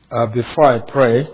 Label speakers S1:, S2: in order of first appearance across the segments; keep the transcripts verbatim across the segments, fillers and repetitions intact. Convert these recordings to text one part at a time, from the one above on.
S1: Uh, before I pray,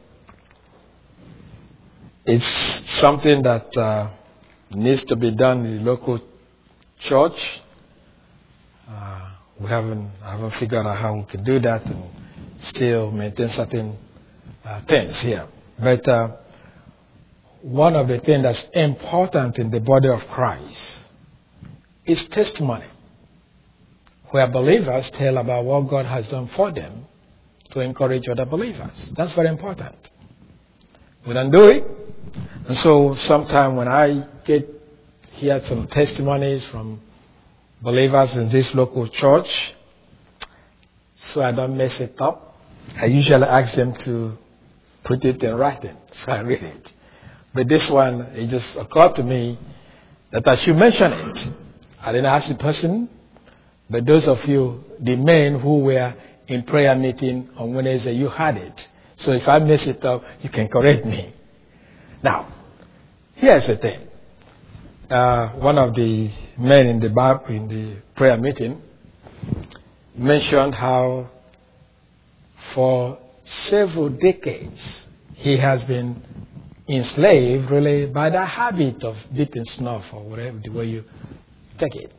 S1: it's something that uh, needs to be done in the local church. Uh, we haven't, I haven't figured out how we can do that and still maintain certain uh, things here. But uh, one of the things that's important in the body of Christ is testimony, where believers tell about what God has done for them to encourage other believers. That's very important. We don't do it. And so sometime when I get hear some testimonies from believers in this local church, so I don't mess it up, I usually ask them to put it in writing, so I read it. But this one, it just occurred to me that I should mention it. I didn't ask the person, but those of you, the men who were in prayer meeting on Wednesday, you had it. So if I mess it up, you can correct me. Now, here's the thing. Uh, one of the men in the Bible, in the prayer meeting mentioned how for several decades he has been enslaved really by the habit of beating snuff or whatever the way you take it.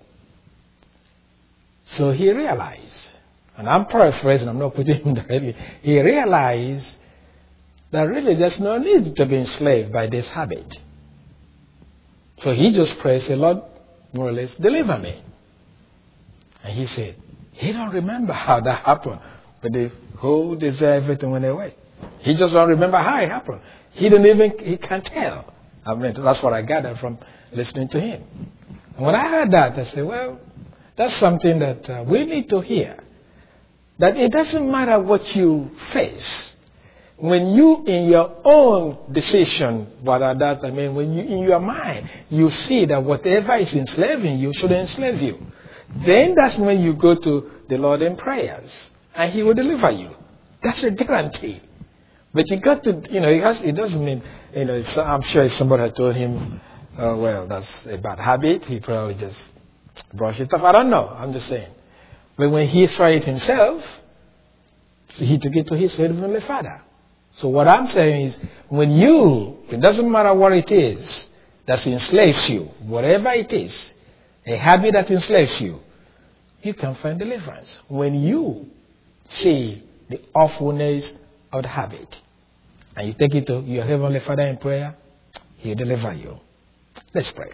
S1: So he realized, and I'm paraphrasing, I'm not putting him directly, he realized that really there's no need to be enslaved by this habit. So he just prayed, say, Lord, more or less, deliver me. And he said, he don't remember how that happened, but the whole desire, everything went away. He just don't remember how it happened. He didn't even, he can't tell. I mean, that's what I gathered from listening to him. And when I heard that, I said, well, that's something that uh, we need to hear. That it doesn't matter what you face. When you, in your own decision, what are that, I mean, when you, in your mind, you see that whatever is enslaving you should enslave you, then that's when you go to the Lord in prayers, and He will deliver you. That's a guarantee. But you got to, you know, it, has, it doesn't mean, you know, if, I'm sure if somebody had told him, oh, well, that's a bad habit, he probably just brushed it off. I don't know. I'm just saying. But when he saw it himself, he took it to his Heavenly Father. So what I'm saying is, when you, it doesn't matter what it is that enslaves you, whatever it is, a habit that enslaves you, you can find deliverance. When you see the awfulness of the habit, and you take it to your Heavenly Father in prayer, He'll deliver you. Let's pray.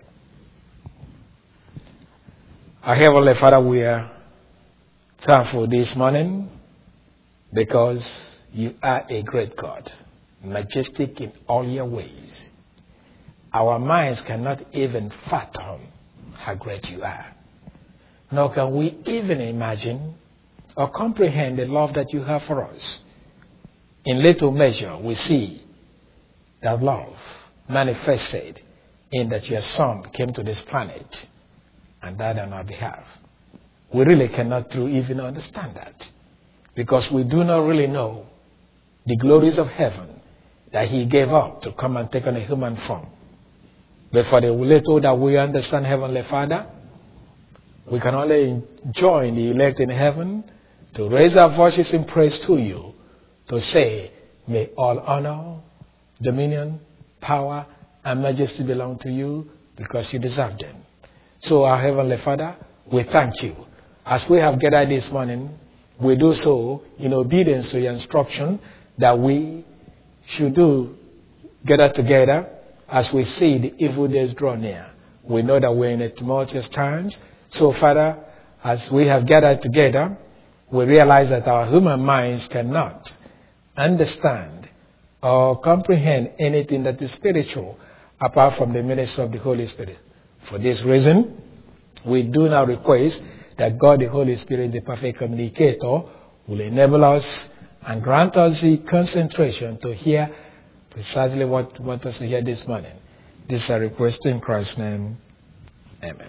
S1: Our Heavenly Father, we are thankful this morning because You are a great God, majestic in all your ways. Our minds cannot even fathom how great you are. Nor can we even imagine or comprehend the love that you have for us. In little measure, we see that love manifested in that your Son came to this planet and died on our behalf. We really cannot truly even understand that, because we do not really know the glories of heaven that He gave up to come and take on a human form. But for the little that we understand, Heavenly Father, we can only join the elect in heaven to raise our voices in praise to you, to say, may all honor, dominion, power, and majesty belong to you, because you deserve them. So, our Heavenly Father, we thank you. As we have gathered this morning, we do so in obedience to your instruction that we should do gather together as we see the evil days draw near. We know that we're in a tumultuous times. So, Father, as we have gathered together, we realize that our human minds cannot understand or comprehend anything that is spiritual apart from the ministry of the Holy Spirit. For this reason, we do now request that God, the Holy Spirit, the perfect communicator, will enable us and grant us the concentration to hear precisely what we want us to hear this morning. This is a request in Christ's name. Amen.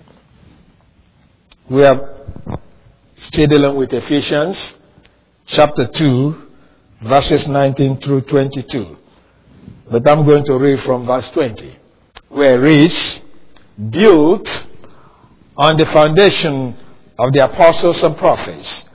S1: We are still dealing with Ephesians chapter two, verses nineteen through twenty-two. But I'm going to read from verse twenty, where it reads, built on the foundation of the apostles and prophets,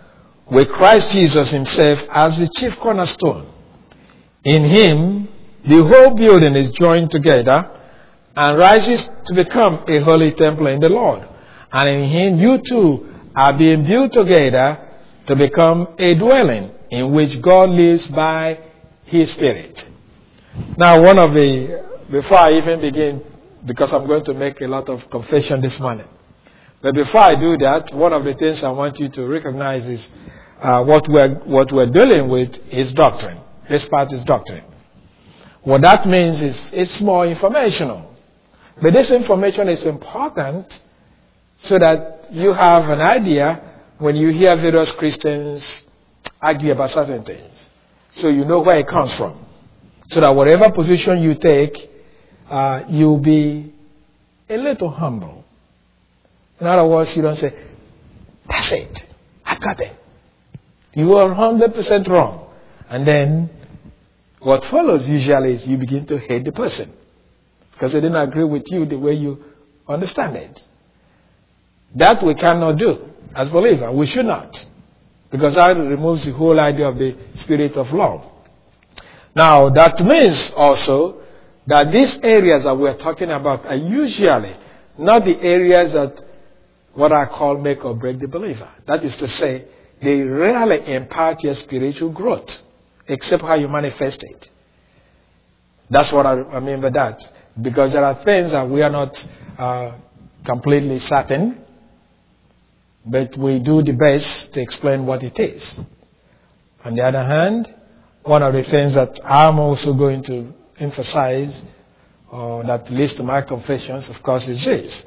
S1: with Christ Jesus himself as the chief cornerstone. In him, the whole building is joined together and rises to become a holy temple in the Lord. And in him, you too are being built together to become a dwelling in which God lives by his Spirit. Now, one of the, before I even begin, because I'm going to make a lot of confession this morning, but before I do that, one of the things I want you to recognize is uh, what we're what we're dealing with is doctrine. This part is doctrine. What that means is it's more informational, but this information is important so that you have an idea when you hear various Christians argue about certain things, so you know where it comes from, so that whatever position you take, uh, you'll be a little humble. In other words, you don't say, that's it, I got it. You are one hundred percent wrong. And then what follows usually is you begin to hate the person because they didn't agree with you the way you understand it. That we cannot do as believers. We should not, because that removes the whole idea of the spirit of love. Now, that means also that these areas that we're talking about are usually not the areas that what I call make or break the believer. That is to say, they rarely impart your spiritual growth, except how you manifest it. That's what I, I mean by that. Because there are things that we are not uh, completely certain, but we do the best to explain what it is. On the other hand, one of the things that I'm also going to emphasize, or that leads to my confessions, of course, is this.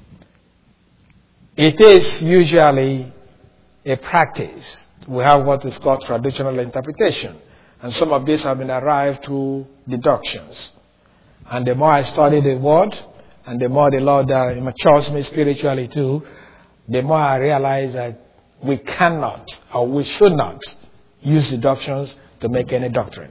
S1: It is usually a practice. We have what is called traditional interpretation. And some of these have been arrived through deductions. And the more I study the word, and the more the Lord uh, matures me spiritually too, the more I realize that we cannot, or we should not, use deductions to make any doctrine.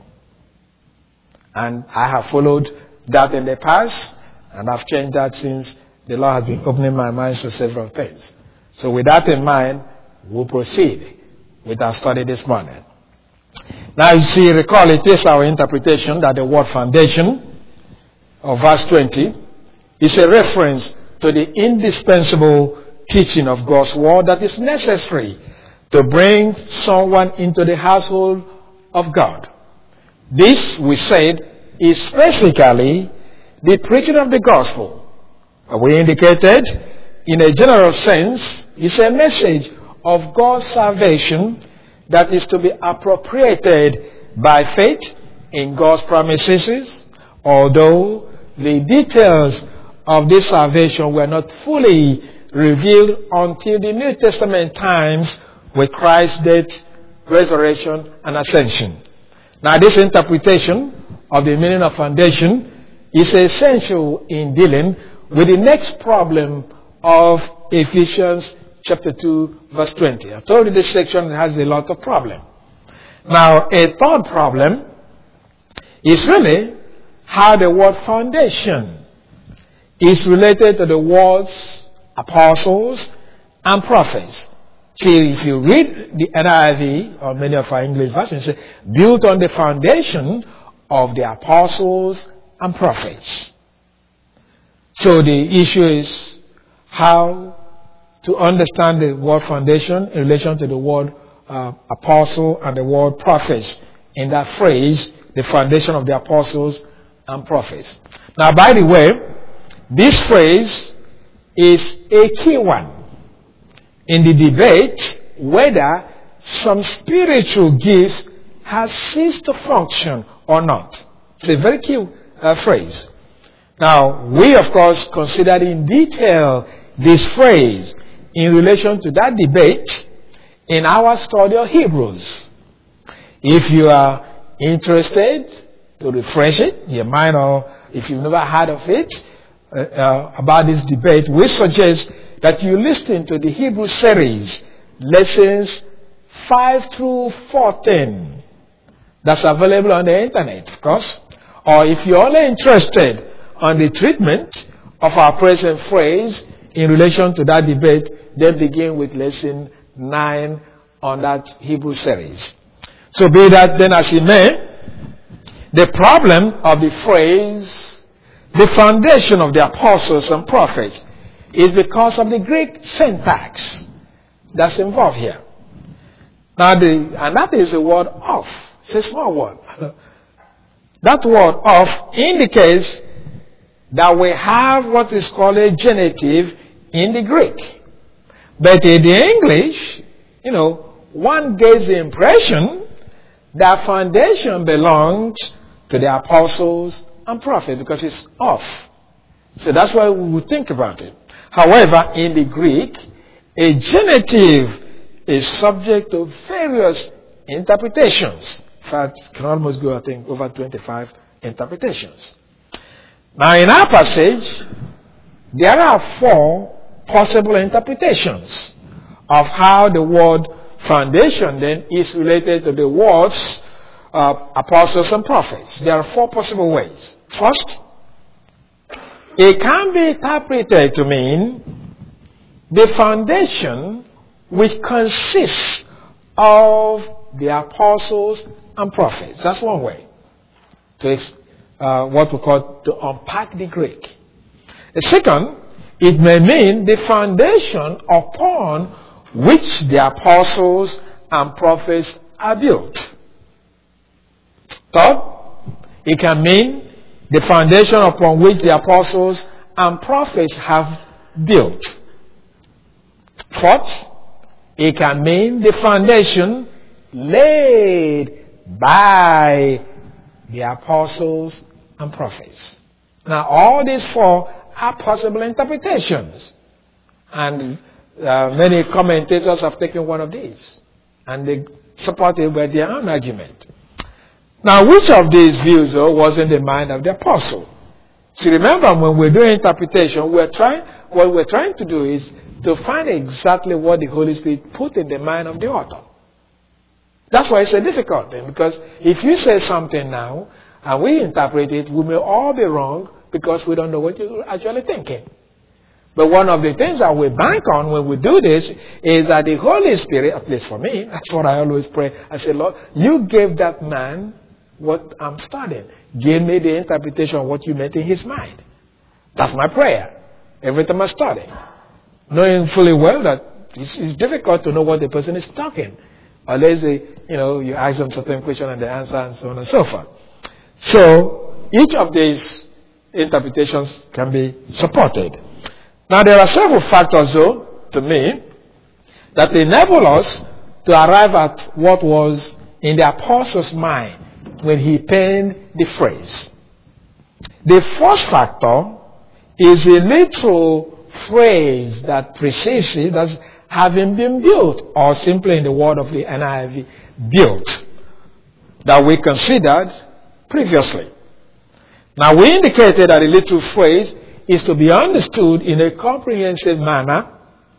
S1: And I have followed that in the past, and I've changed that since the Lord has been opening my mind to several things. So with that in mind, we'll proceed with our study this morning. Now you see, recall it is our interpretation that the word foundation of verse twenty is a reference to the indispensable teaching of God's word that is necessary to bring someone into the household of God. This, we said, is specifically the preaching of the gospel. We indicated, in a general sense, it's a message of God's salvation that is to be appropriated by faith in God's promises, although the details of this salvation were not fully revealed until the New Testament times with Christ's death, resurrection, and ascension. Now, this interpretation of the meaning of foundation is essential in dealing with the next problem of Ephesians chapter two, verse twenty. I told you this section has a lot of problems. Now, a third problem is really how the word foundation is related to the words apostles and prophets. See, if you read the N I V or many of our English versions, say, built on the foundation of the apostles and prophets. So the issue is how to understand the word foundation in relation to the word uh, apostle and the word prophets. In that phrase, the foundation of the apostles and prophets. Now, by the way, this phrase is a key one in the debate whether some spiritual gifts have ceased to function or not. It's a very key uh, phrase. Now, we, of course, considered in detail this phrase in relation to that debate in our study of Hebrews. If you are interested to refresh it, your mind, or if you've never heard of it, uh, uh, about this debate, we suggest that you listen to the Hebrew series, lessons five through fourteen. That's available on the internet, of course. Or if you're only interested on the treatment of our present phrase in relation to that debate, then begin with lesson nine on that Hebrew series. So be that then as it may, the problem of the phrase, the foundation of the apostles and prophets, is because of the Greek syntax that's involved here. Now, the, and that is the word of. It's a small word. That word of indicates that we have what is called a genitive in the Greek. But in the English, you know, one gets the impression that foundation belongs to the apostles and prophets because it's of. So that's why we would think about it. However, in the Greek, a genitive is subject to various interpretations. In fact, can almost go, I think, over twenty-five interpretations. Now, in our passage, there are four possible interpretations of how the word foundation then is related to the words of apostles and prophets. There are four possible ways. First, it can be interpreted to mean the foundation which consists of the apostles and prophets. That's one way to uh, what we call to unpack the Greek. The second, it may mean the foundation upon which the apostles and prophets are built. Third, it can mean the foundation upon which the apostles and prophets have built. Fourth, it can mean the foundation laid by the apostles and prophets. Now, all these four are possible interpretations. And uh, many commentators have taken one of these. And they support it with their own argument. Now, which of these views, though, was in the mind of the apostle? So remember, when we're doing interpretation, we're trying, what we're trying to do is to find exactly what the Holy Spirit put in the mind of the author. That's why it's a difficult thing, because if you say something now, and we interpret it, we may all be wrong because we don't know what you're actually thinking. But one of the things that we bank on when we do this is that the Holy Spirit, at least for me, that's what I always pray. I say, Lord, you gave that man what I'm studying. Give me the interpretation of what you meant in his mind. That's my prayer every time I study. Knowing fully well that it's, it's difficult to know what the person is talking. Unless, they, you know, you ask them certain question and they answer and so on and so forth. So, each of these interpretations can be supported. Now, there are several factors, though, to me, that enable us to arrive at what was in the apostle's mind when he penned the phrase. The first factor is the literal phrase that precedes it, that's having been built, or simply in the word of the N I V, built, that we considered previously. Now, we indicated that the little phrase is to be understood in a comprehensive manner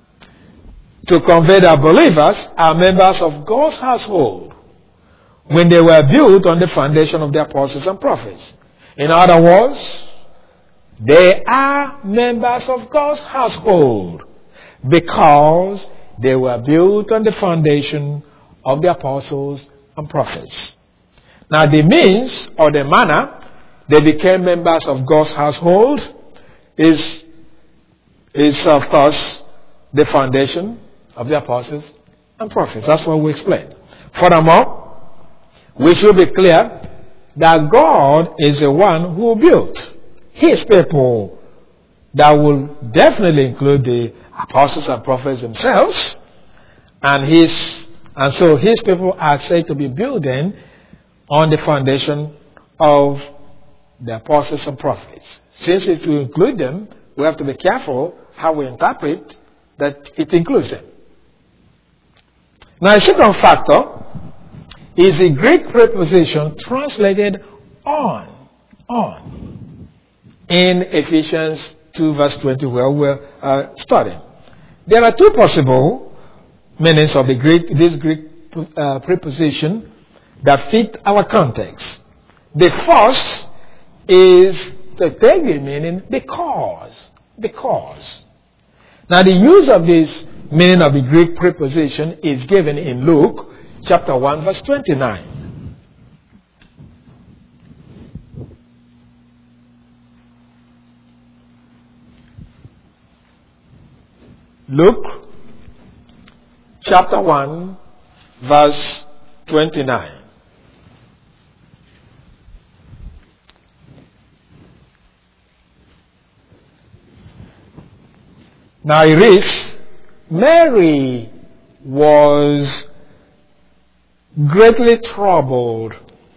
S1: to convey that believers are members of God's household when they were built on the foundation of the apostles and prophets. In other words, they are members of God's household because they were built on the foundation of the apostles and prophets. Now, the means or the manner they became members of God's household is, is of course, the foundation of the apostles and prophets. That's what we explained. Furthermore, we should be clear that God is the one who built his people. That will definitely include the apostles and prophets themselves. And his, and so his people are said to be building on the foundation of the apostles and prophets. Since it's to include them, we have to be careful how we interpret that it includes them. Now, a second factor is the Greek preposition translated on, on, in Ephesians two verse twenty, where we're uh, studying. There are two possible meanings of the Greek, this Greek uh, preposition that fit our context. The first is to take the meaning because. Because. Now, the use of this meaning of the Greek preposition is given in Luke chapter one, verse twenty-nine. Luke chapter one, verse twenty-nine. Now it reads, Mary was greatly troubled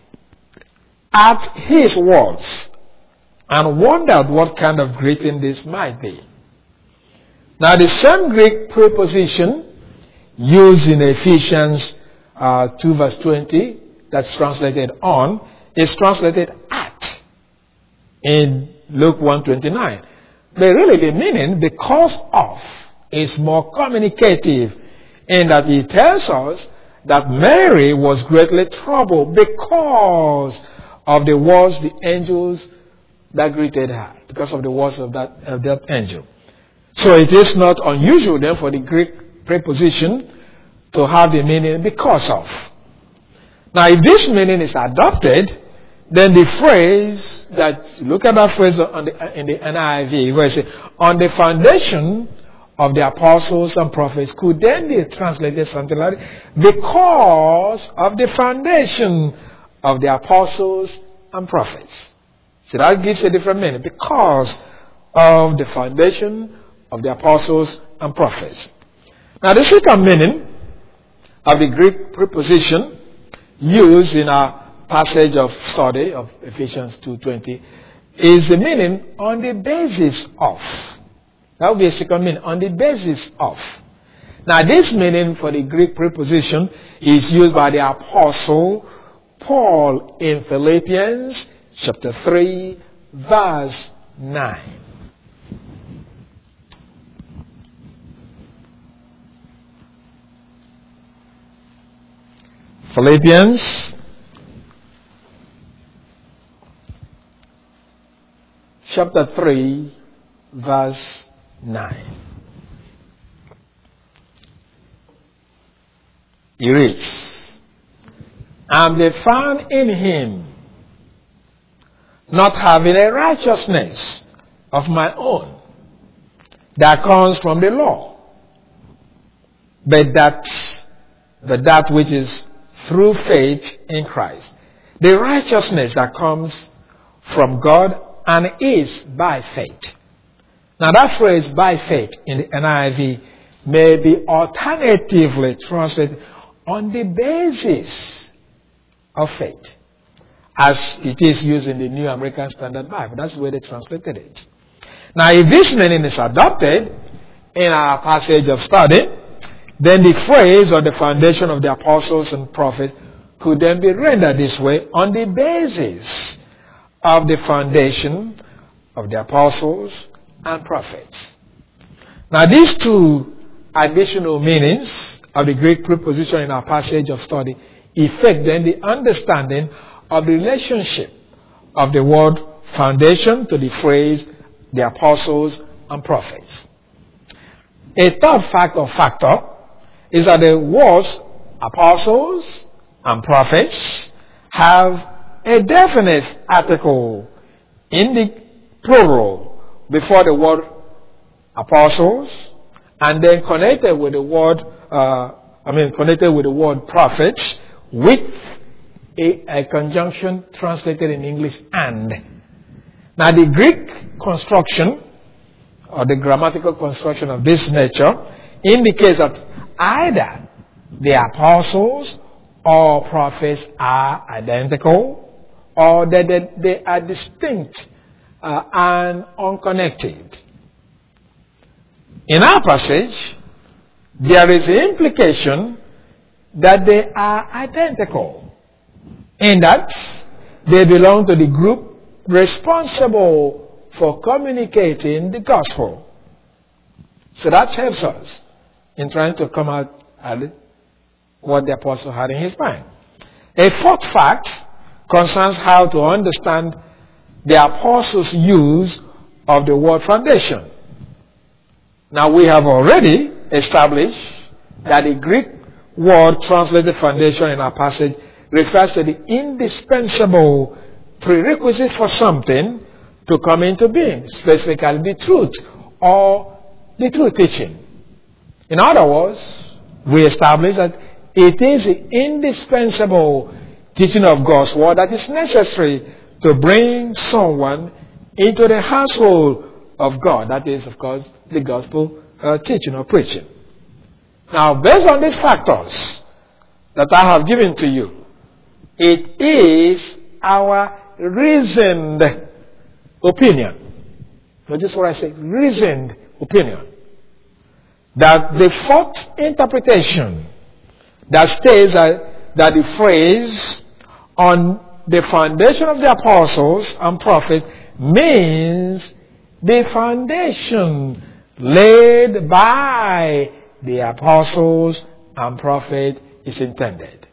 S1: at his words and wondered what kind of greeting this might be. Now the same Greek preposition used in Ephesians uh, two verse twenty, that's translated on, is translated at in Luke one twenty-nine. But really the meaning, because of, is more communicative in that it tells us that Mary was greatly troubled because of the words the angels that greeted her, because of the words of that, of that angel. So it is not unusual then for the Greek preposition to have the meaning because of. Now if this meaning is adopted, then the phrase that, look at that phrase on the, in the N I V, where it says, on the foundation of the apostles and prophets, could then be translated something like, because of the foundation of the apostles and prophets. So that gives a different meaning. Because of the foundation of the apostles and prophets. Now the second meaning of the Greek preposition used in our passage of study of Ephesians two twenty is the meaning on the basis of. That would be a second meaning, on the basis of. Now this meaning for the Greek preposition is used by the apostle Paul in Philippians chapter three verse nine. Philippians chapter three, verse nine. It reads, and be found in him, not having a righteousness of my own that comes from the law, but that, but that which is through faith in Christ. The righteousness that comes from God and is by faith. Now that phrase by faith in the N I V may be alternatively translated on the basis of faith, as it is used in the New American Standard Bible. That's the way they translated it. Now if this meaning is adopted in our passage of study, then the phrase or the foundation of the apostles and prophets could then be rendered this way, on the basis of the foundation of the apostles and prophets. Now these two additional meanings of the Greek preposition in our passage of study effect then the understanding of the relationship of the word foundation to the phrase the apostles and prophets. A third fact or factor is that the words apostles and prophets have a definite article in the plural before the word apostles, and then connected with the word, uh, I mean, connected with the word prophets with a, a conjunction translated in English and. Now the Greek construction or the grammatical construction of this nature indicates that either the apostles or prophets are identical, or that they, they are distinct uh, and unconnected. In our passage, there is an implication that they are identical, in that they belong to the group responsible for communicating the gospel. So that helps us in trying to come out at what the apostle had in his mind. A fourth fact concerns how to understand the apostles' use of the word foundation. Now we have already establish that the Greek word translated foundation in our passage refers to the indispensable prerequisite for something to come into being, specifically the truth or the true teaching. In other words, we establish that it is the indispensable teaching of God's word that is necessary to bring someone into the household of God. That is, of course, the gospel uh, teaching or preaching. Now, based on these factors that I have given to you, it is our reasoned opinion. Notice what I say, reasoned opinion. That the fourth interpretation that states that, that the phrase on the foundation of the apostles and prophets means the foundation laid by the apostles and prophets is intended.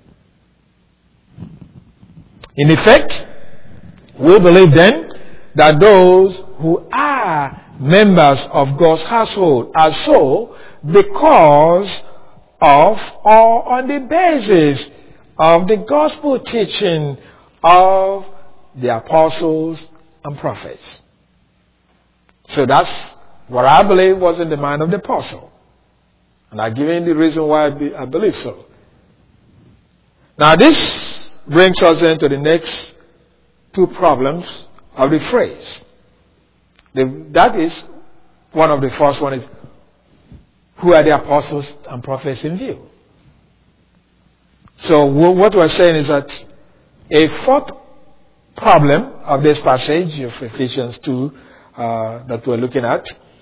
S1: In effect, we believe then that those who are members of God's household are so because of or on the basis of the gospel teaching of the apostles and prophets. So that's what I believe was in the mind of the apostle. And I've given the reason why I, be, I believe so. Now this brings us into the next two problems of the phrase. The, that is, one of the first one is, who are the apostles and prophets in view? So what we're saying is that a fourth problem of this passage of Ephesians two uh, that we're looking at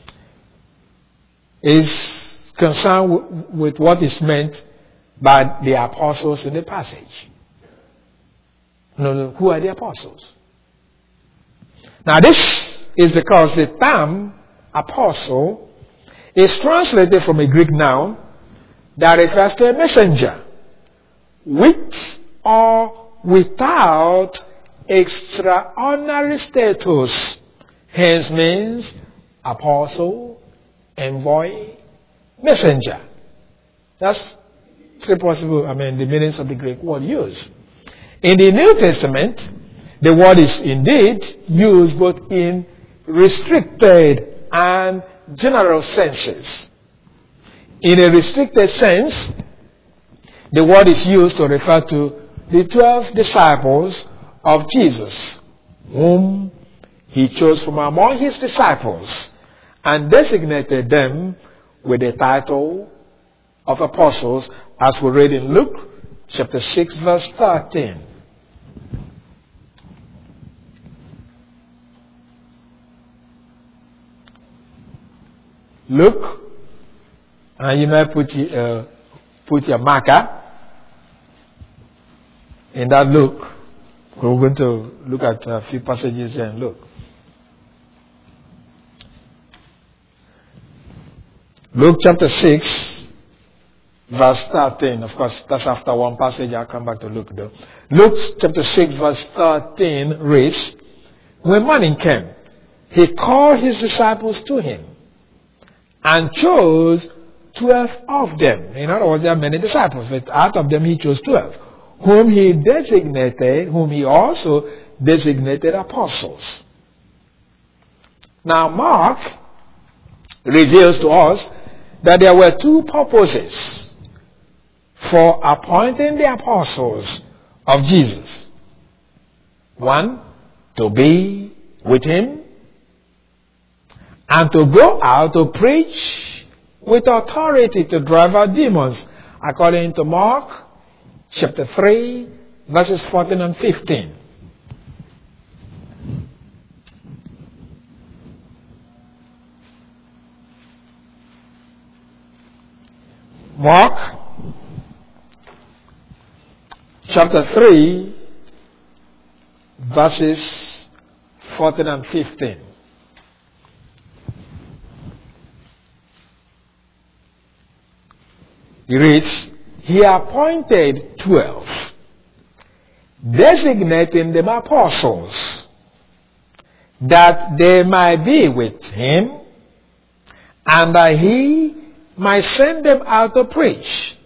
S1: is concerned w- with what is meant by the apostles in the passage. No, no, who are the apostles? Now this is because the term apostle is translated from a Greek noun that refers to a messenger with or without extraordinary status, hence means apostle, envoy, messenger. That's three possible, I mean, the meanings of the Greek word used. In the New Testament, the word is indeed used both in restricted and general senses. In a restricted sense, the word is used to refer to the twelve disciples of Jesus, whom he chose from among his disciples and designated them with the title of apostles, as we read in Luke chapter six verse thirteen. Luke, and you may put, uh, put your marker in that Luke. We're going to look at a few passages there in Luke. Luke chapter six, verse thirteen. Of course, that's after one passage. I'll come back to Luke though. Luke chapter six, verse thirteen reads, when morning came, he called his disciples to him and chose twelve of them. In other words, there are many disciples, but out of them he chose twelve, whom he designated, whom he also designated apostles. Now Mark reveals to us that there were two purposes for appointing the apostles of Jesus. One, to be with him, and to go out to preach with authority to drive out demons, according to Mark chapter three, verses fourteen and fifteen. Mark chapter three, verses fourteen and fifteen. He reads, he appointed twelve, designating them apostles, that they might be with him, and that he might send them out to preach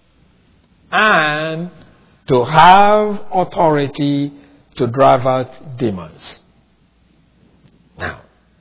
S1: and to have authority to drive out demons. Now,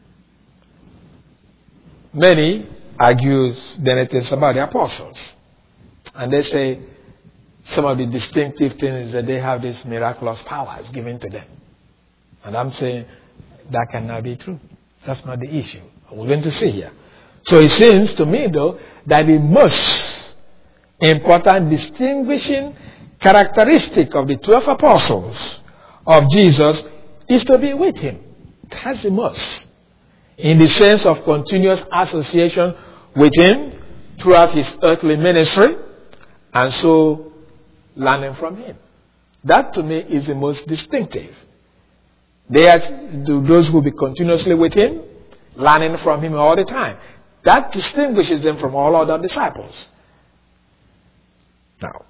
S1: many argue the things about the apostles. And they say some of the distinctive things is that they have these miraculous powers given to them. And I'm saying that cannot be true. That's not the issue. We're going to see here. So it seems to me, though, that the most important distinguishing characteristic of the twelve apostles of Jesus is to be with him. That's the most. In the sense of continuous association with him throughout his earthly ministry, and so learning from him. That to me is the most distinctive. They are those who will be continuously with him, learning from him all the time. That distinguishes them from all other disciples. Now,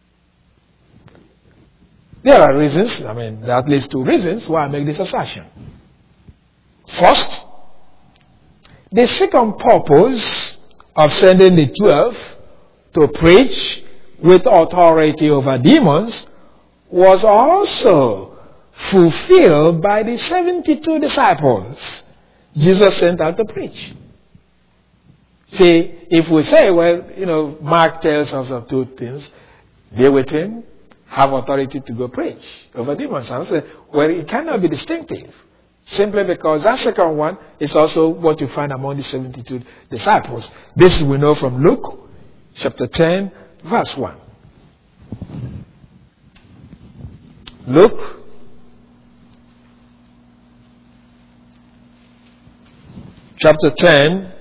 S1: there are reasons, I mean, there are at least two reasons why I make this assertion. First, the second purpose of sending the twelve to preach with authority over demons was also fulfilled by the seventy-two disciples Jesus sent out to preach. See, if we say, well, you know, Mark tells us of two things. They with him have authority to go preach over demons. And I say, well, it cannot be distinctive. Simply because that second one is also what you find among the seventy-two disciples. This we know from Luke chapter ten, verse one. Luke chapter ten,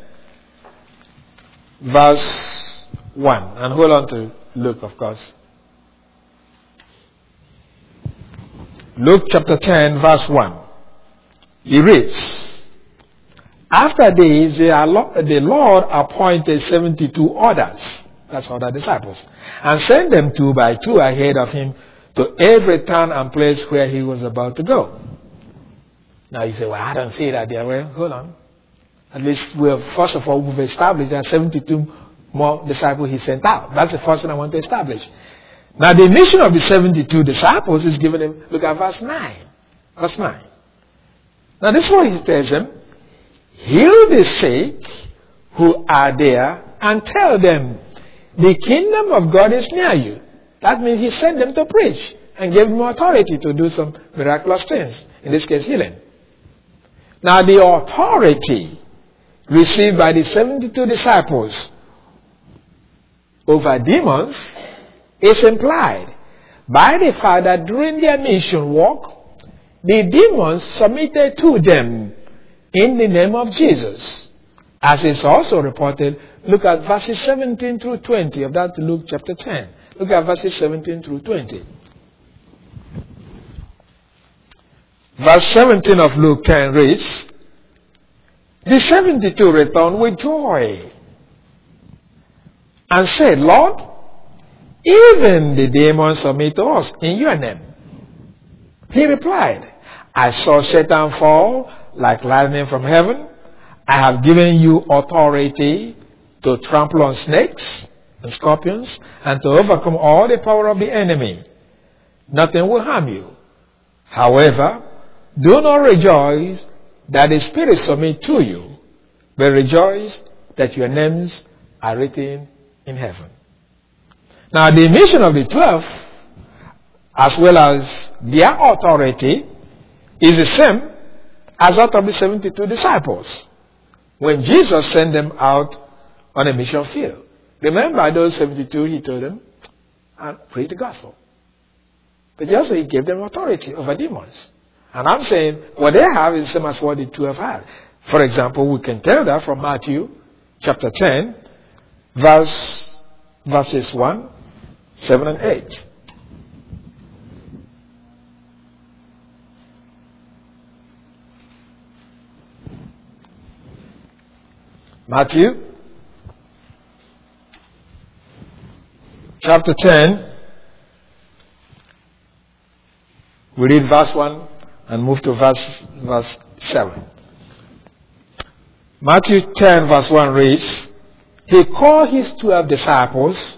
S1: verse one. And hold on to Luke, of course. Luke chapter ten, verse one. He reads, after this, the Lord appointed seventy-two others, that's other disciples, and sent them two by two ahead of him to every town and place where he was about to go. Now you say, well, I don't see that there. Well, hold on. At least, we have, first of all, we've established that seventy-two more disciples he sent out. That's the first thing I want to establish. Now, the mission of the seventy-two disciples is given him, look at verse nine. Verse nine. Now, this is what he tells them. Heal the sick who are there and tell them the kingdom of God is near you. That means he sent them to preach and gave them authority to do some miraculous things. In this case, healing. Now, the authority received by the seventy-two disciples over demons is implied by the fact that during their mission work, the demons submitted to them in the name of Jesus. As is also reported, look at verses seventeen through twenty of that Luke chapter ten. Look at verses seventeen through twenty. Verse seventeen of Luke ten reads, the seventy-two returned with joy and said, Lord, even the demons submit to us in your name. He replied, I saw Satan fall like lightning from heaven. I have given you authority to trample on snakes and scorpions and to overcome all the power of the enemy. Nothing will harm you. However, do not rejoice that the spirits submit to you, but rejoice that your names are written in heaven. Now, the mission of the twelve, as well as their authority, is the same as that of the seventy-two disciples when Jesus sent them out on a mission field. Remember those seventy-two, he told them, and preach the gospel. But also he gave them authority over demons. And I'm saying what they have is the same as what the twelve had. For example, we can tell that from Matthew chapter ten, verse, verses one, seven and eight. Matthew chapter ten, we read verse one and move to verse, verse seven. Matthew ten verse one reads, He called his twelve disciples.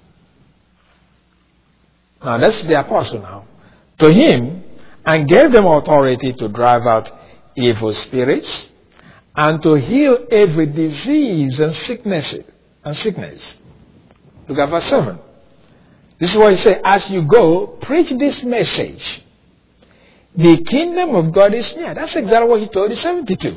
S1: Now that's the apostle now. To him, and gave them authority to drive out evil spirits and to heal every disease and sickness and sickness. Look at verse seven. This is what he said, as you go, preach this message. The kingdom of God is near. That's exactly what he told the seventy-two.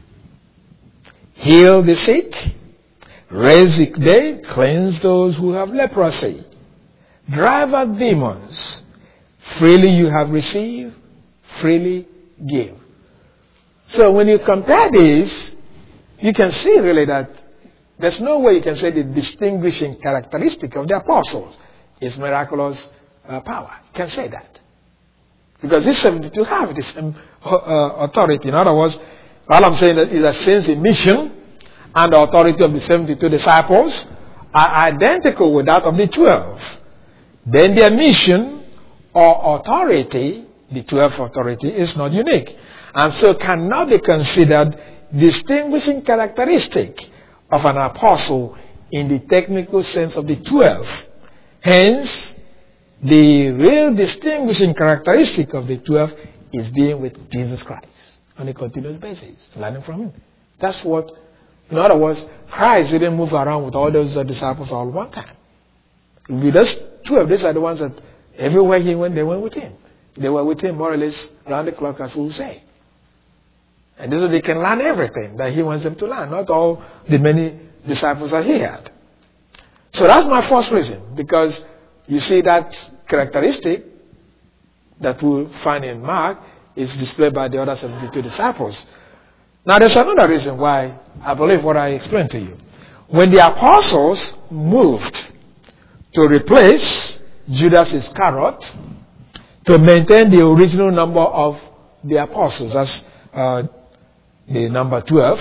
S1: Heal the sick, raise the dead, cleanse those who have leprosy, drive out demons. Freely you have received, freely give. So when you compare this, you can see really that there's no way you can say the distinguishing characteristic of the apostles is miraculous uh, power. You can say that. Because these seventy-two have this um, uh, authority. In other words, all I'm saying is that since the mission and the authority of the seventy-two disciples are identical with that of the twelve, then their mission or authority, the twelve authority, is not unique. And so cannot be considered distinguishing characteristic of an apostle in the technical sense of the twelve. Hence, the real distinguishing characteristic of the twelve is being with Jesus Christ on a continuous basis, learning from him. That's what, in other words, Christ didn't move around with all those uh, disciples all at one time. With those twelve, these are the ones that everywhere he went, they went with him. They were with him more or less round the clock, as we'll say. And this is they can learn everything that he wants them to learn, not all the many disciples that he had. So that's my first reason, because you see that characteristic that we'll find in Mark is displayed by the other seventy-two disciples. Now there's another reason why I believe what I explained to you. When the apostles moved to replace Judas Iscariot to maintain the original number of the apostles, that's uh, the number twelve,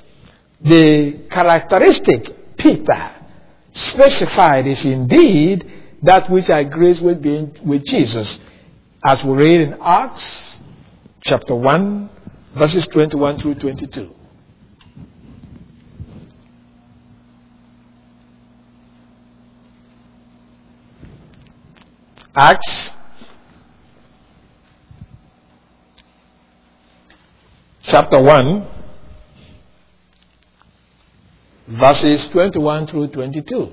S1: the characteristic Peter specified is indeed that which agrees with being with Jesus, as we read in Acts chapter one, verses twenty-one through twenty-two. Acts chapter one, verses twenty-one through twenty-two.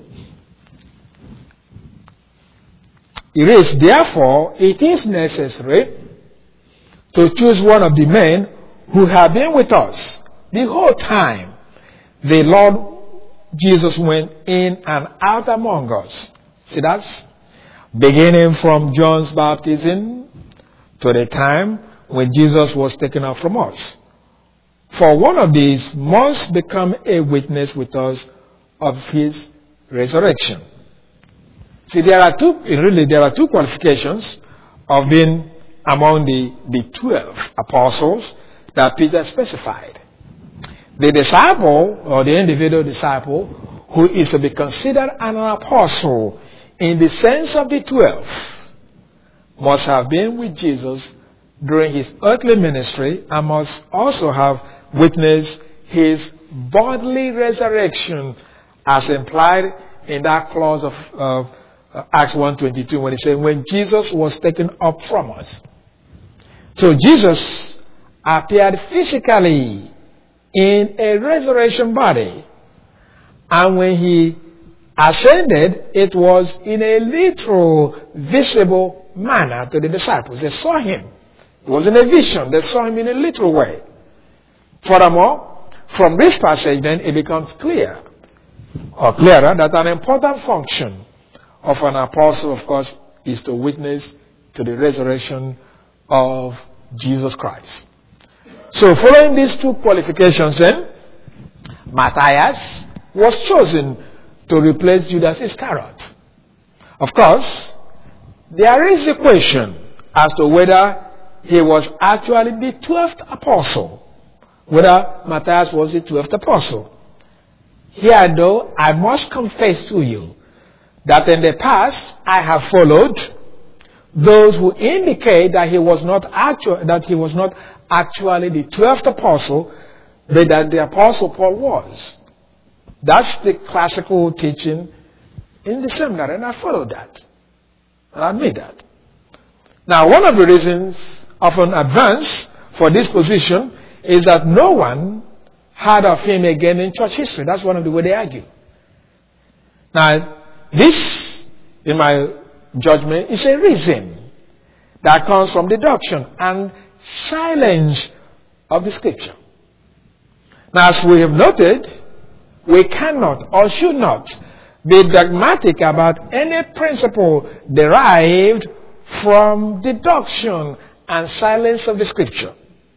S1: It is, therefore, it is necessary to choose one of the men who have been with us the whole time the Lord Jesus went in and out among us. See, that's beginning from John's baptism to the time when Jesus was taken up from us. For one of these must become a witness with us of his resurrection. See, there are two, really, there are two qualifications of being among the, the twelve apostles that Peter specified. The disciple, or the individual disciple, who is to be considered an apostle in the sense of the twelve, must have been with Jesus during his earthly ministry and must also have witnessed his bodily resurrection, as implied in that clause of uh, Acts one twenty-two, when it says, when Jesus was taken up from us. So Jesus appeared physically in a resurrection body, and when he ascended, it was in a literal, visible manner to the disciples. They saw him. It wasn't a vision. They saw him in a literal way. Furthermore, from this passage then it becomes clear, or clearer, that an important function of an apostle, of course, is to witness to the resurrection of Jesus Christ. So following these two qualifications then, Matthias was chosen to replace Judas Iscariot. Of course, there is a question as to whether he was actually the twelfth apostle, whether Matthias was the twelfth apostle. Here, though, I must confess to you that in the past I have followed those who indicate that he was not actual, that he was not actually the twelfth apostle, but that the apostle Paul was. That's the classical teaching in the seminary, and I follow that. And I admit that. Now, one of the reasons often advanced for this position is that no one heard of him again in church history. That's one of the way they argue. Now, this, in my judgment, is a reason that comes from deduction and silence of the scripture. Now, as we have noted, we cannot or should not be dogmatic about any principle derived from deduction and silence of the scripture.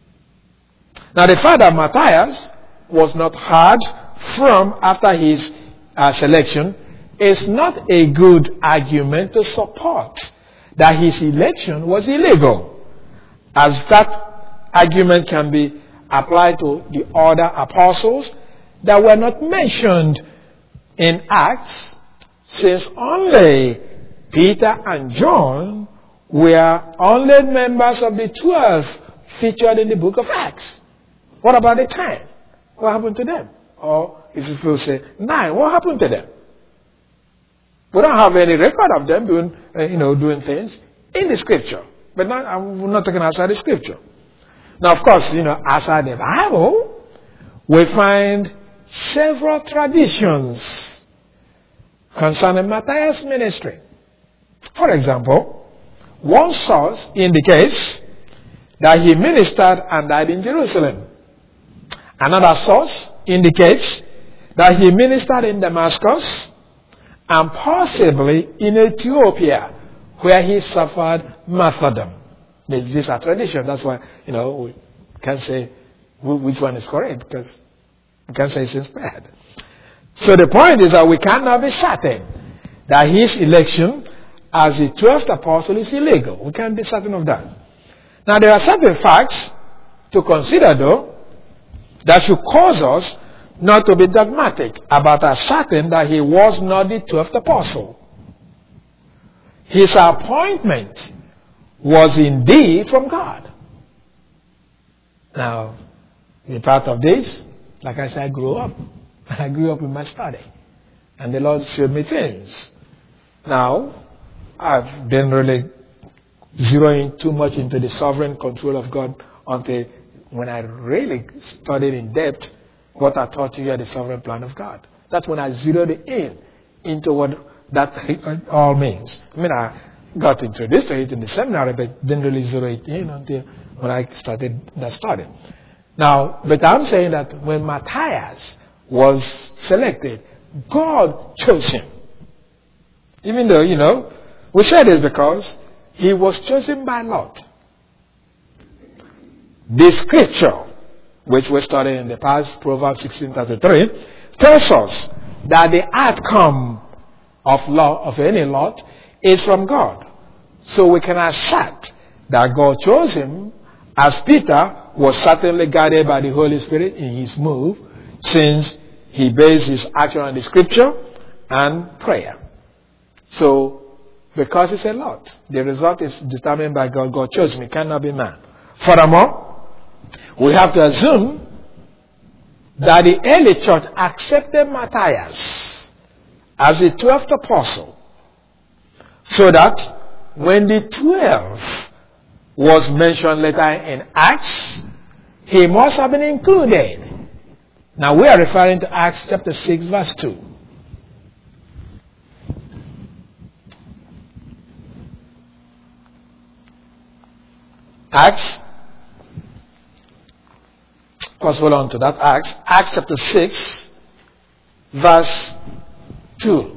S1: Now, the father Matthias was not heard from after his uh, selection. It's not a good argument to support that his election was illegal, as that argument can be applied to the other apostles that were not mentioned in Acts, since only Peter and John were only members of the twelve featured in the book of Acts. What about the ten? What happened to them? Or if you will say nine, what happened to them? We don't have any record of them doing, uh, you know, doing things in the scripture. But not, I'm not talking outside the scripture. Now, of course, you know, outside the Bible, we find several traditions concerning Matthias' ministry. For example, one source indicates that he ministered and died in Jerusalem. Another source indicates that he ministered in Damascus and possibly in Ethiopia, where he suffered martyrdom. These are traditions. That's why, you know, we can't say which one is correct, because we can't say it's inspired. So the point is that we cannot be certain that his election as the twelfth apostle is illegal. We can't be certain of that. Now, there are certain facts to consider, though, that should cause us not to be dogmatic about asserting that he was not the twelfth apostle. His appointment was indeed from God. Now, the part of this, like I said, I grew up. I grew up in my study. And the Lord showed me things. Now, I didn't really zero in too much into the sovereign control of God until when I really studied in depth what I taught you at the sovereign plan of God. That's when I zeroed in into what that all means. I mean, I got introduced to it in the seminary, but didn't really zero it in until when I started that study. Now, but I'm saying that when Matthias was selected, God chose him. Even though, you know, we say this because he was chosen by lot. The scripture, which we studied in the past, Proverbs sixteen thirty-three, tells us that the outcome of law of any lot is from God. So we can assert that God chose him, as Peter was certainly guided by the Holy Spirit in his move, since he based his action on the scripture and prayer. So, because it's a lot, the result is determined by God. God chose him. It cannot be man. Furthermore, we have to assume that the early church accepted Matthias as the twelfth apostle, so that when the twelve was mentioned later in Acts, he must have been included. Now we are referring to Acts chapter six, verse two. Acts, of course, hold on to that. Acts, Acts chapter six, verse two.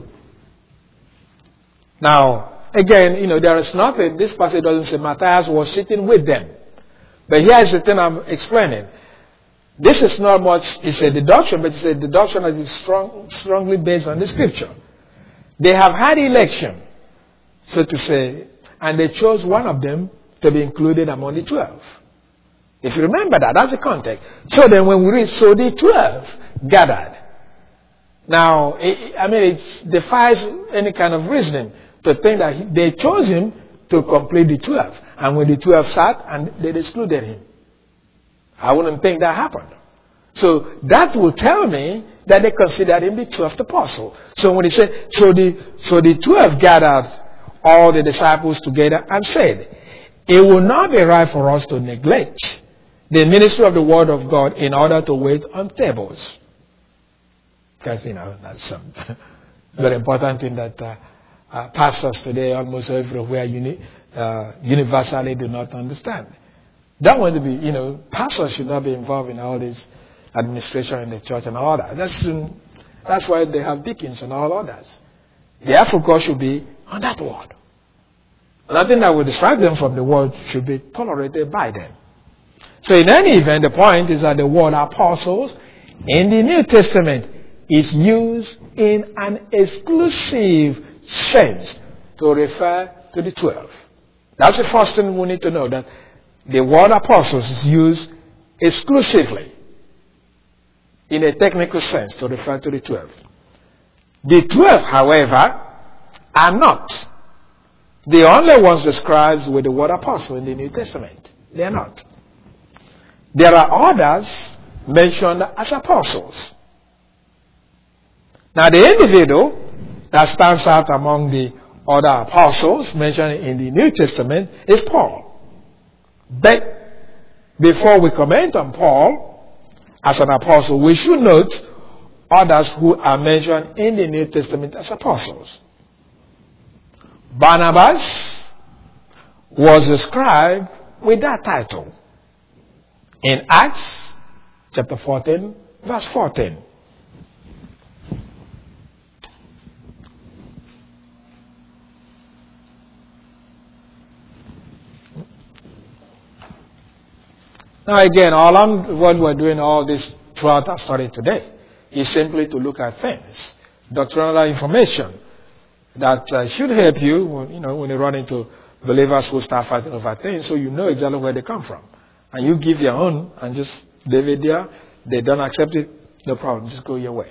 S1: Now, again, you know, there is nothing, this passage doesn't say Matthias was sitting with them. But here is the thing I'm explaining. This is not much, it's a deduction, but it's a deduction that is strong, strongly based on the scripture. They have had election, so to say, and they chose one of them to be included among the twelve. If you remember that, that's the context. So then when we read, so the twelve gathered. Now, it, I mean, it defies any kind of reasoning to think that they chose him to complete the twelve. And when the twelve sat, and they excluded him. I wouldn't think that happened. So that will tell me that they considered him the twelfth apostle. So when he said, so the, so the twelve gathered all the disciples together and said, it will not be right for us to neglect the ministry of the word of God in order to wait on tables. Because, you know, that's some very important thing that uh, uh, pastors today almost everywhere uni- uh, universally do not understand. Don't want to be, you know, pastors should not be involved in all this administration in the church and all that. That's, um, that's why they have deacons and all others. Their focus should be on that word. Nothing that will distract them from the word should be tolerated by them. So in any event, the point is that the word apostles in the New Testament is used in an exclusive sense to refer to the twelve. That's the first thing we need to know, that the word apostles is used exclusively in a technical sense to refer to the twelve. The twelve, however, are not the only ones described with the word apostle in the New Testament. They are not. There are others mentioned as apostles. Now, the individual that stands out among the other apostles mentioned in the New Testament is Paul. But before we comment on Paul as an apostle, we should note others who are mentioned in the New Testament as apostles. Barnabas was described with that title in Acts chapter fourteen, verse fourteen. Now again, all I'm, what we're doing all this throughout our study today is simply to look at things, doctrinal information that uh, should help you, when, you know, when you run into believers who start fighting over things, so you know exactly where they come from. And you give your own and just leave it there. They don't accept it, no problem. Just go your way.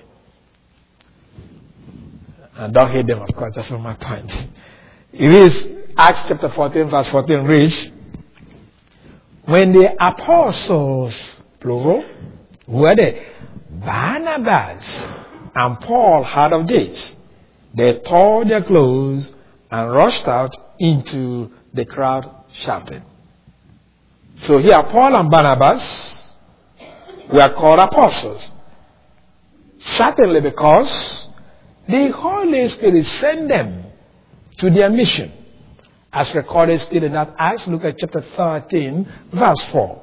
S1: And don't hate them, of course. That's not my point. It is Acts chapter fourteen, verse fourteen reads, when the apostles, plural, were they, Barnabas and Paul heard of this, they tore their clothes and rushed out into the crowd shouting. So here Paul and Barnabas were called apostles. Certainly because the Holy Spirit sent them to their mission. As recorded still in that Acts, look at chapter thirteen, verse four.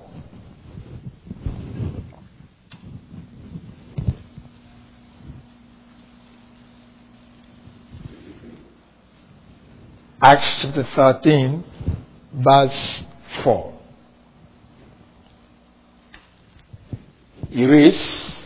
S1: Acts chapter thirteen, verse four. He reads,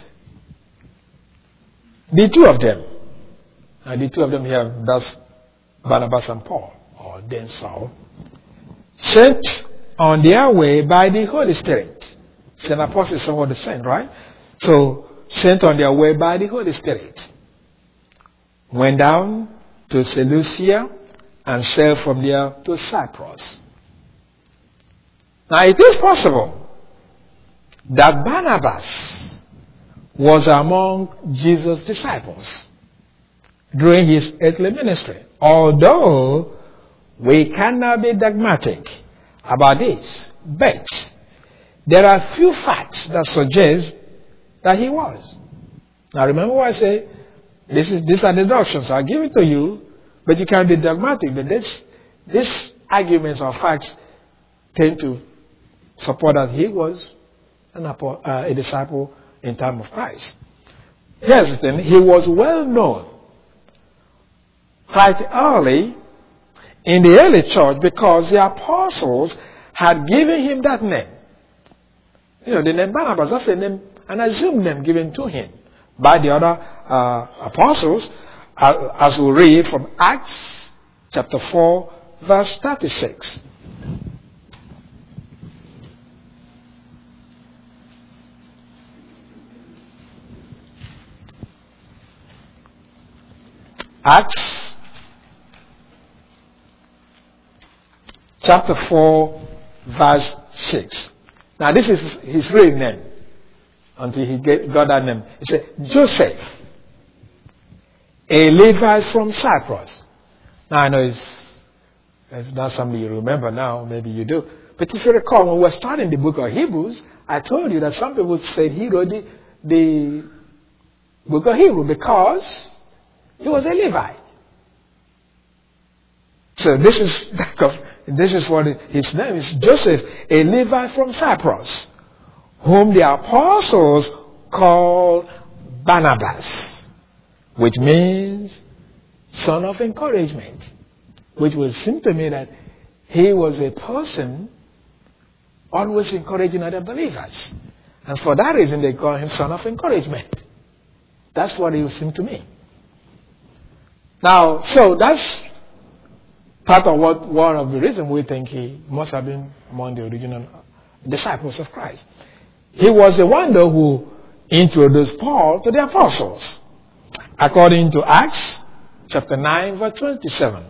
S1: the two of them, and the two of them here, that's Barnabas and Paul, or then Saul, sent on their way by the Holy Spirit. Saint Apostle is somewhat the same, right? So, sent on their way by the Holy Spirit. Went down to Seleucia and sailed from there to Cyprus. Now, it is possible that Barnabas was among Jesus' disciples during his earthly ministry, although we cannot be dogmatic about this. But there are few facts that suggest that he was. Now remember what I say, this is, these are deductions. I'll give it to you, but you can't be dogmatic. But this, these arguments or facts tend to support that he was an, uh, a disciple in time of Christ. Here's the thing, he was well known quite early in the early church because the apostles had given him that name. You know, the name Barnabas, that's a name, an assumed name given to him by the other uh, apostles, uh, as we read from Acts chapter four, verse thirty-six. Acts chapter four, verse six. Now this is his real name. until he get, got that name. He said, Joseph, a Levite from Cyprus. Now I know it's, it's not something you remember now, maybe you do. But if you recall, when we were studying the book of Hebrews, I told you that some people said he wrote the, the book of Hebrews because he was a Levite. So this is this is what his name is, Joseph, a Levite from Cyprus, whom the apostles called Barnabas, which means son of encouragement, which will seem to me that he was a person always encouraging other believers. And for that reason, they call him son of encouragement. That's what it will seem to me. Now, so that's part of what one of the reasons we think he must have been among the original disciples of Christ. He was the one, though, who introduced Paul to the apostles, according to Acts chapter nine, verse twenty-seven.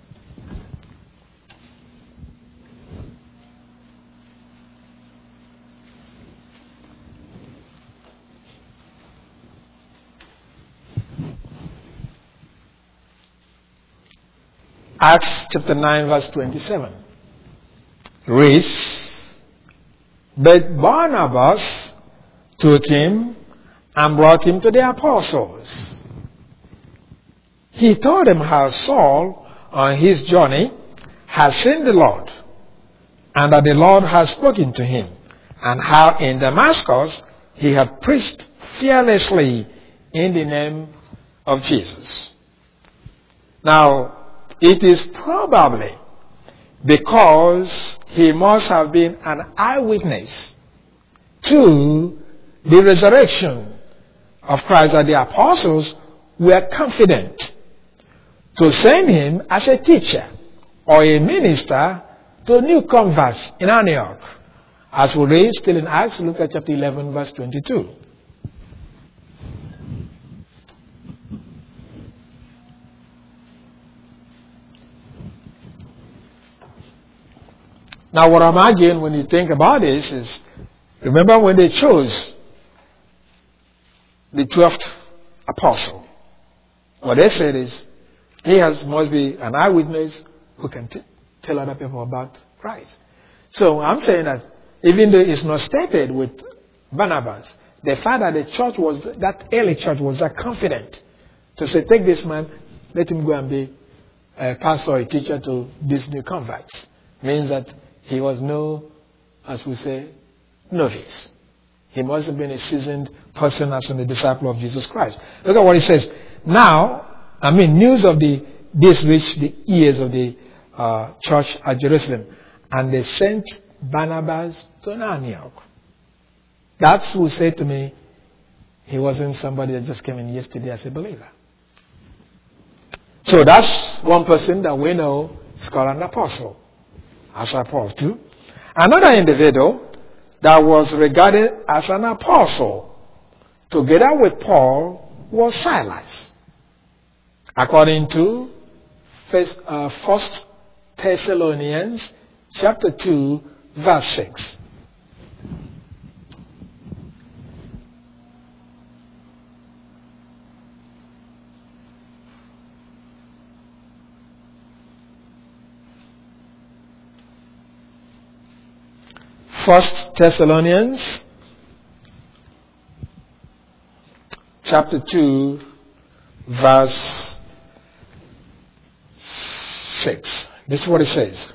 S1: Acts chapter nine, verse twenty-seven reads, But Barnabas took him and brought him to the apostles. He told them how Saul, on his journey, had seen the Lord, and that the Lord had spoken to him, and how in Damascus he had preached fearlessly in the name of Jesus. Now, it is probably because he must have been an eyewitness to the resurrection of Christ that the apostles were confident to send him as a teacher or a minister to new converts in Antioch. As we read still in Acts, look at chapter eleven, verse twenty-two. Now, what I imagine when you think about this is, remember when they chose the twelfth apostle, what they said is, he has must be an eyewitness who can t- tell other people about Christ. So I'm saying that even though it's not stated with Barnabas, the fact that the church was, that early church was that confident to say, take this man, let him go and be a pastor or a teacher to these new converts, means that he was no, as we say, novice. He must have been a seasoned person as a disciple of Jesus Christ. Look at what he says. Now, I mean, news of the this reached the ears of the uh, church at Jerusalem, and they sent Barnabas to Antioch. That's who said to me, he wasn't somebody that just came in yesterday as a believer. So that's one person that we know is called an apostle. As Paul too. Another individual that was regarded as an apostle together with Paul was Silas. According to First, uh, First Thessalonians chapter two, verse six. First Thessalonians chapter two, verse six. This is what it says.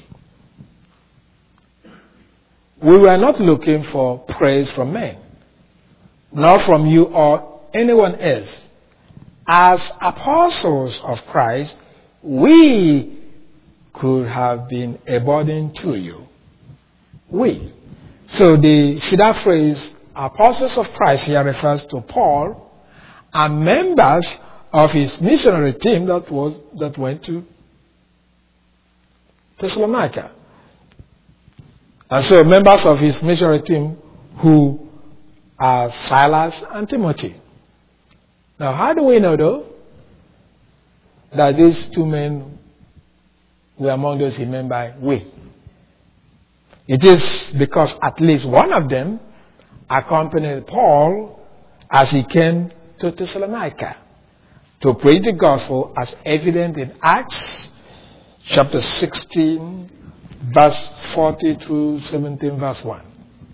S1: We were not looking for praise from men, nor from you or anyone else. As apostles of Christ, we could have been a burden to you. We. So the see that phrase, apostles of Christ, here refers to Paul and members of his missionary team that was that went to Thessalonica. And so members of his missionary team who are Silas and Timothy. Now, how do we know, though, that these two men were among those he meant by we? It is because at least one of them accompanied Paul as he came to Thessalonica to preach the gospel, as evident in Acts chapter sixteen, verse forty through seventeen, verse one.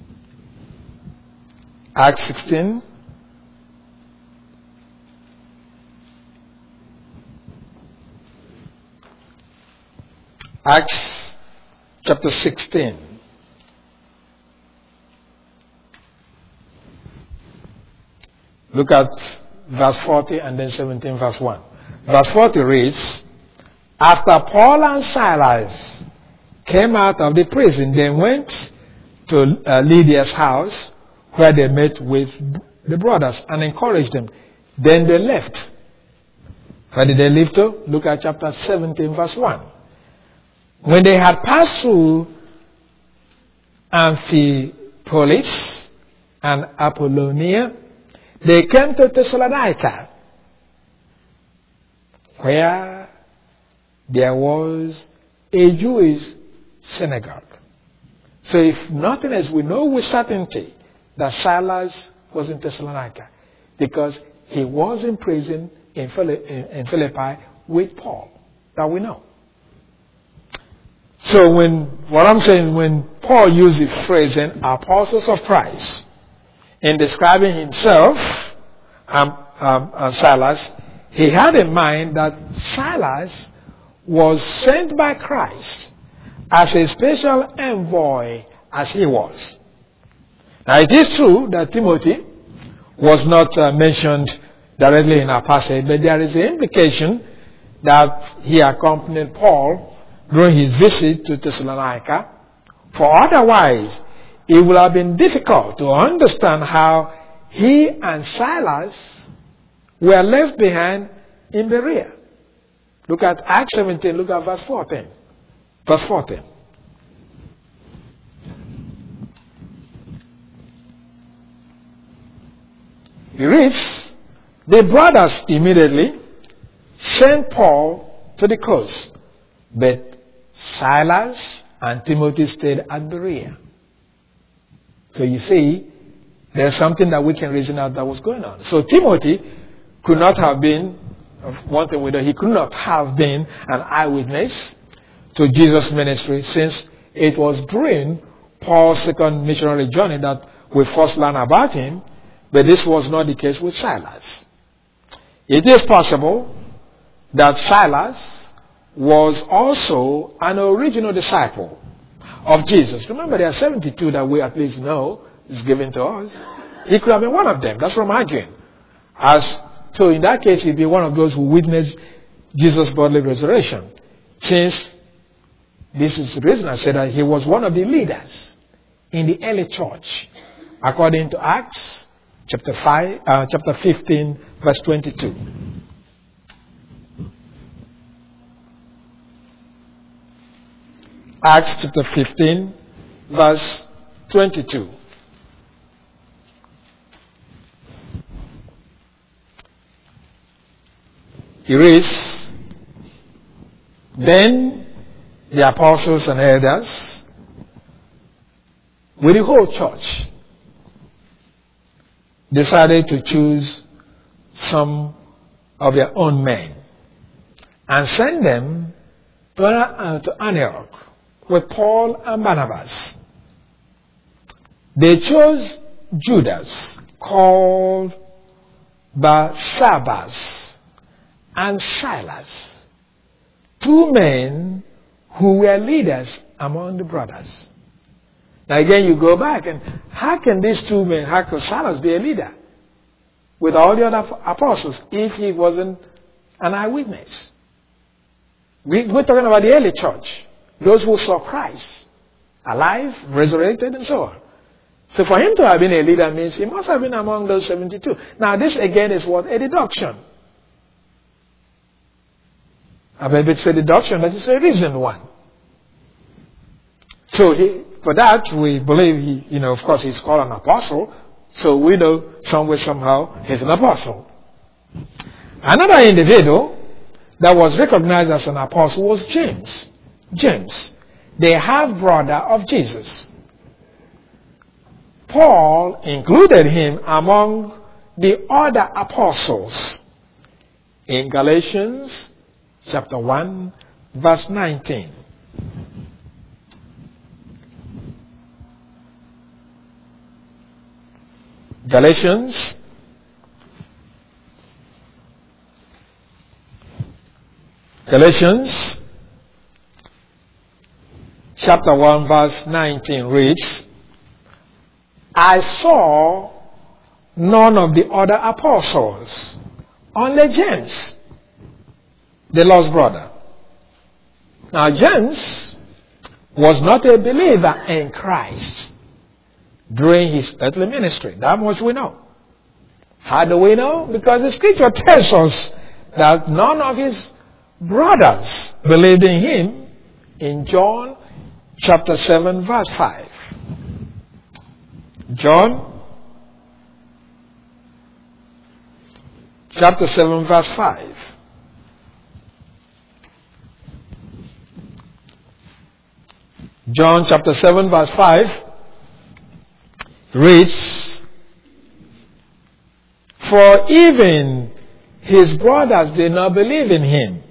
S1: Acts sixteen. Acts chapter sixteen. Look at verse forty and then seventeen, verse one. Verse forty reads, "After Paul and Silas came out of the prison, they went to uh, Lydia's house, where they met with the brothers and encouraged them. Then they left." Where did they leave to? Look at chapter seventeen, verse one. "When they had passed through Amphipolis and Apollonia, they came to Thessalonica, where there was a Jewish synagogue." So if nothing else, we know with certainty that Silas was in Thessalonica, because he was in prison in Philippi with Paul. That we know. So when, what I'm saying, when Paul used the phrase, "then apostles of Christ," in describing himself and um, um, uh, Silas, he had in mind that Silas was sent by Christ as a special envoy, as he was. Now it is true that Timothy was not uh, mentioned directly in our passage, but there is an implication that he accompanied Paul during his visit to Thessalonica, for otherwise it would have been difficult to understand how he and Silas were left behind in Berea. Look at Acts seventeen, look at verse fourteen. Verse fourteen. He reads, "The brothers immediately sent Paul to the coast, but Silas and Timothy stayed at Berea." So you see, there's something that we can reason out that was going on. So Timothy could not have been, one thing we know, he could not have been an eyewitness to Jesus' ministry, since it was during Paul's second missionary journey that we first learn about him, but this was not the case with Silas. It is possible that Silas was also an original disciple of Jesus. Remember, there are seventy-two that we at least know is given to us. He could have been one of them. That's what I'm arguing. As, so in that case, he'd be one of those who witnessed Jesus' bodily resurrection. Since this is the reason I said that he was one of the leaders in the early church, according to Acts chapter five, uh, chapter fifteen, verse twenty-two. Acts chapter fifteen, verse twenty-two. He reads, "Then the apostles and elders, with the whole church, decided to choose some of their own men and send them to, uh, to Antioch with Paul and Barnabas. They chose Judas, called Barsabbas, and Silas, two men who were leaders among the brothers." Now again, you go back, and how can these two men, how could Silas be a leader with all the other apostles if he wasn't an eyewitness? We, we're talking about the early church, those who saw Christ alive, resurrected, and so on. So for him to have been a leader means he must have been among those seventy-two. Now this again is what? A deduction. I mean, it's a deduction, but it's a reasoned one. So he, for that, we believe he, you know, of course, he's called an apostle. So we know somewhere, somehow, he's an apostle. Another individual that was recognized as an apostle was James. James, the half-brother of Jesus. Paul included him among the other apostles in Galatians chapter one, verse nineteen. Galatians Galatians chapter one, verse nineteen reads, I saw none of the other apostles, only James, the lost brother. Now, James was not a believer in Christ during his earthly ministry. That much we know. How do we know? Because the scripture tells us that none of his brothers believed in him in John chapter seven, verse five. John chapter seven, verse five. John chapter seven, verse five reads, for even his brothers did not believe in him.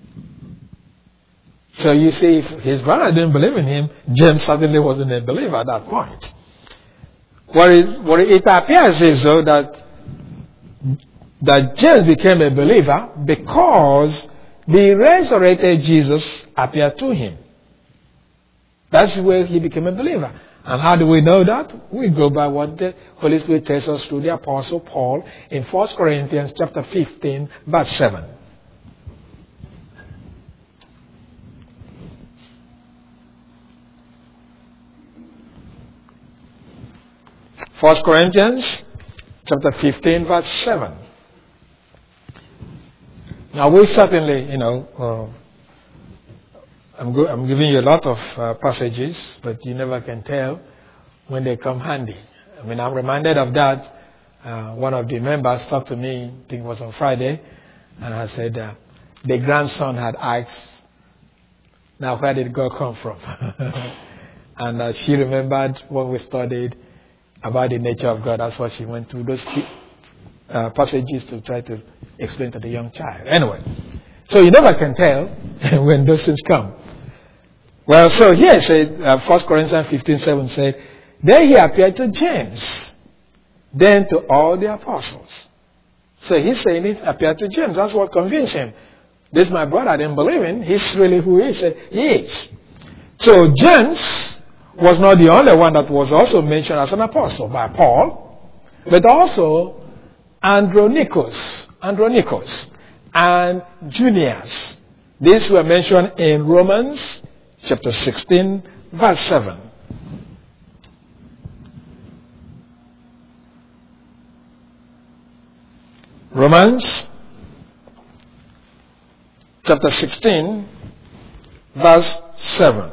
S1: So you see, if his brother didn't believe in him, James certainly wasn't a believer at that point. What it, what it appears is though that that James became a believer because the resurrected Jesus appeared to him. That's where he became a believer. And how do we know that? We go by what the Holy Spirit tells us through the Apostle Paul in First Corinthians chapter fifteen, verse seven. First Corinthians chapter fifteen, verse seven. Now we certainly, you know, uh, I'm, go- I'm giving you a lot of uh, passages, but you never can tell when they come handy. I mean, I'm reminded of that. Uh, one of the members talked to me, I think it was on Friday, and I said, uh, the grandson had asked, now where did God come from? And uh, she remembered what we studied about the nature of God. That's why she went through those uh, passages to try to explain to the young child. Anyway, so you never can tell when those things come. Well, so here it said, uh, First Corinthians fifteen seven said, then he appeared to James, then to all the apostles. So he's saying it appeared to James. That's what convinced him. This my brother I didn't believe in. He's really who he is. He is. So James was not the only one that was also mentioned as an apostle by Paul, but also Andronicus, Andronicus, and Junius. These were mentioned in Romans chapter sixteen, verse seven. Romans chapter sixteen, verse seven.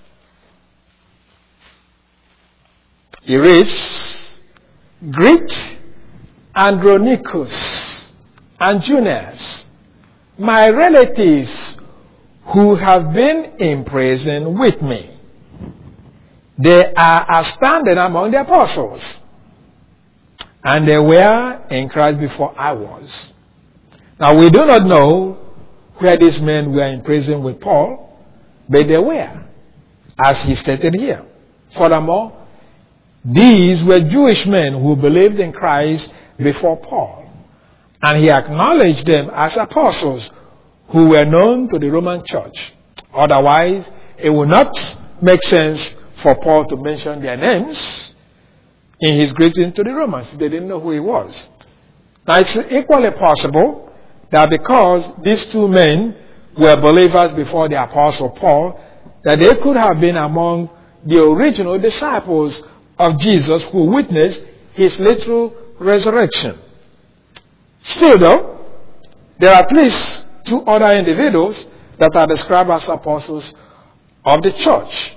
S1: He reads, greet Andronicus and Junius, my relatives who have been in prison with me. They are outstanding among the apostles, and they were in Christ before I was. Now we do not know where these men were in prison with Paul, but they were, as he stated here. Furthermore, these were Jewish men who believed in Christ before Paul, and he acknowledged them as apostles who were known to the Roman church. Otherwise, it would not make sense for Paul to mention their names in his greeting to the Romans. They didn't know who he was. Now, it's equally possible that because these two men were believers before the Apostle Paul, that they could have been among the original disciples of Jesus who witnessed his literal resurrection. Still though, there are at least two other individuals that are described as apostles of the church.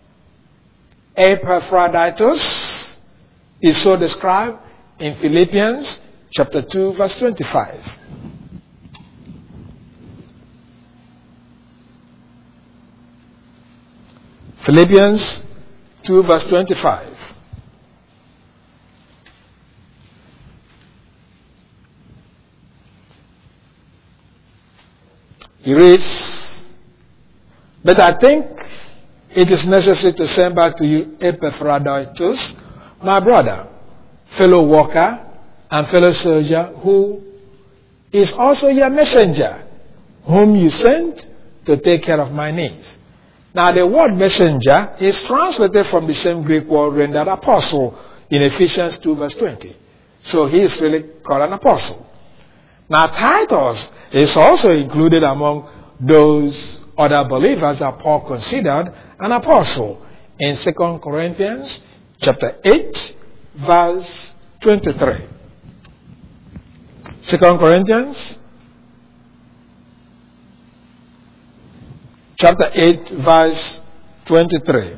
S1: Epaphroditus is so described in Philippians chapter two, verse twenty-five. Philippians two, verse twenty-five. He reads, "But I think it is necessary to send back to you Epaphroditus, my brother, fellow worker, and fellow soldier, who is also your messenger, whom you sent to take care of my needs." Now, the word messenger is translated from the same Greek word rendered apostle in Ephesians two verse twenty. So he is really called an apostle. Now, Titus is also included among those other believers that Paul considered an apostle in Second Corinthians chapter eight verse twenty-three. Second Corinthians chapter eight verse twenty-three.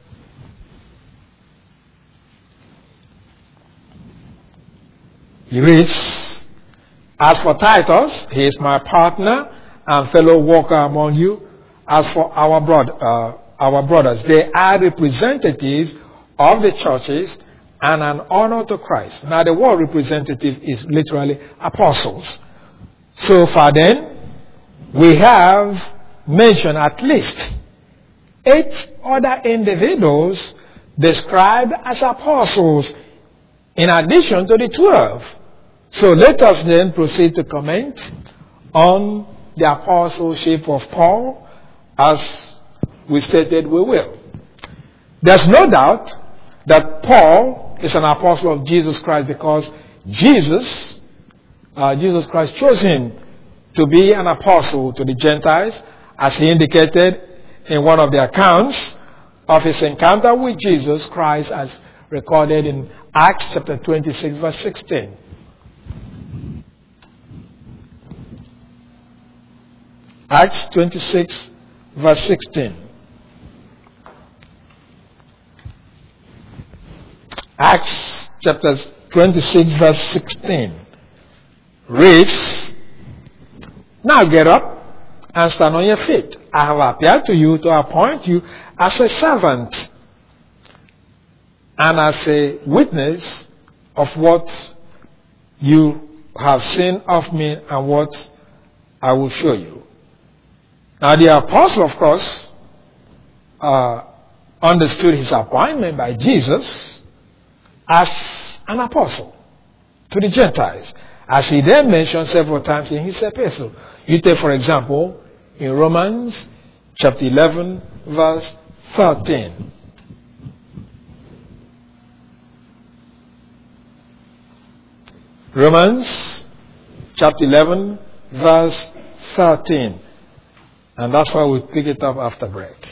S1: He reads, "As for Titus, he is my partner and fellow worker among you. As for our, brother, uh, our brothers, they are representatives of the churches and an honor to Christ." Now, the word representative is literally apostles. So far then, we have mentioned at least eight other individuals described as apostles in addition to the twelve. So let us then proceed to comment on the apostleship of Paul as we stated we will. There's no doubt that Paul is an apostle of Jesus Christ because Jesus, uh, Jesus Christ chose him to be an apostle to the Gentiles, as he indicated in one of the accounts of his encounter with Jesus Christ as recorded in Acts chapter twenty-six verse sixteen. Acts twenty-six verse sixteen. Acts chapter twenty-six verse sixteen reads, "Now get up and stand on your feet. I have appeared to you to appoint you as a servant and as a witness of what you have seen of me and what I will show you." Now, the apostle, of course, uh, understood his appointment by Jesus as an apostle to the Gentiles, as he then mentioned several times in his epistle. You take, for example, in Romans chapter eleven, verse thirteen. Romans chapter eleven, verse thirteen. And that's why we pick it up after break.